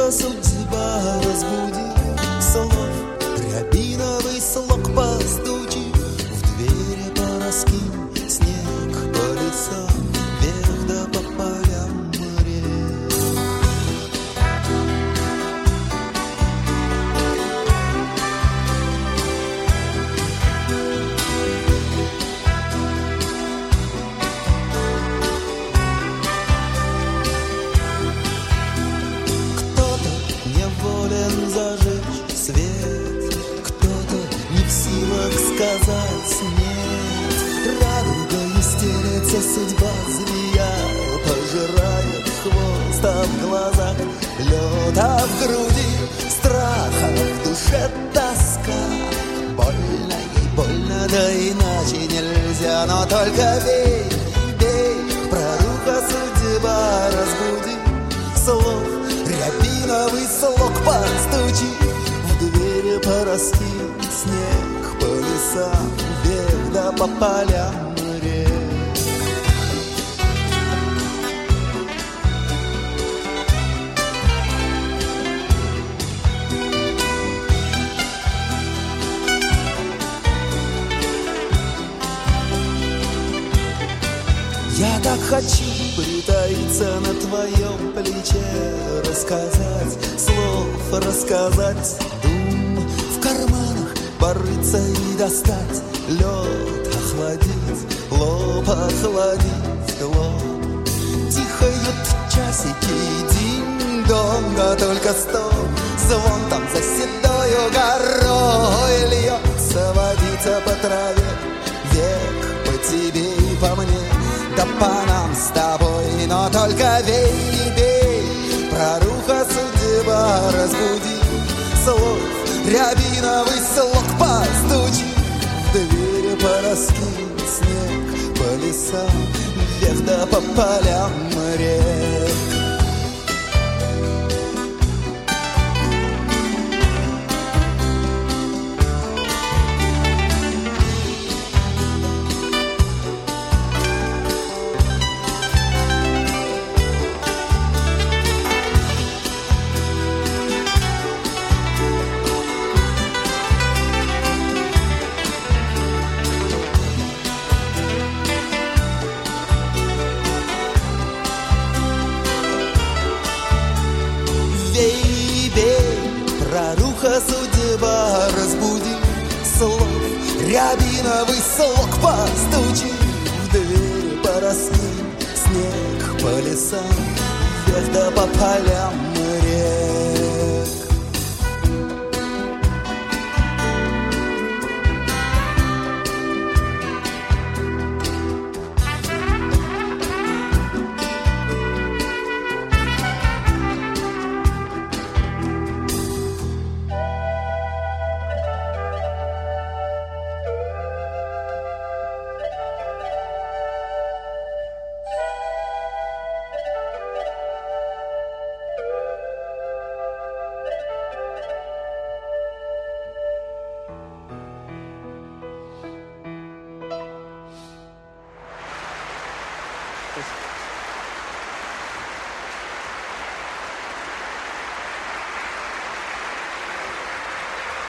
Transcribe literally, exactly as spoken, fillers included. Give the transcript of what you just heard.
Проруха судьба разбудит, слов рябиновый слог постучи, в двери пораскинь снег по лесам, вверх да по полям рек. Зажечь свет, кто-то не в силах сказать нет. Радугой стелется судьба, змея пожирает хвост, а в глазах лед, а в груди страх, а в душе тоска. Больно ей, больно, да иначе нельзя, но только бей, бей, проруха судьба разбуди, слов рябиновый слог постучи, в двери пораскинь снег по лесам, вверх да по полям рек. Я так хочу притаиться на твоем плече, рассказать слов, рассказать дум, в карманах порыться и достать лед, охладить лоб, охладить лоб. Тихают часики, динь-дон, да только стоп, звон там за седою горой льется водица по траве, век по тебе и по мне. Да по нам с тобой, но только вей, бей, проруха судьба разбуди, слов рябиновый слог постучи, в двери пораскинь снег по лесам, вверх да по полям рек. Проруха судьба разбуди, слов рябиновый слог постучи, в двери пораскинь снег по лесам, вверх да по полям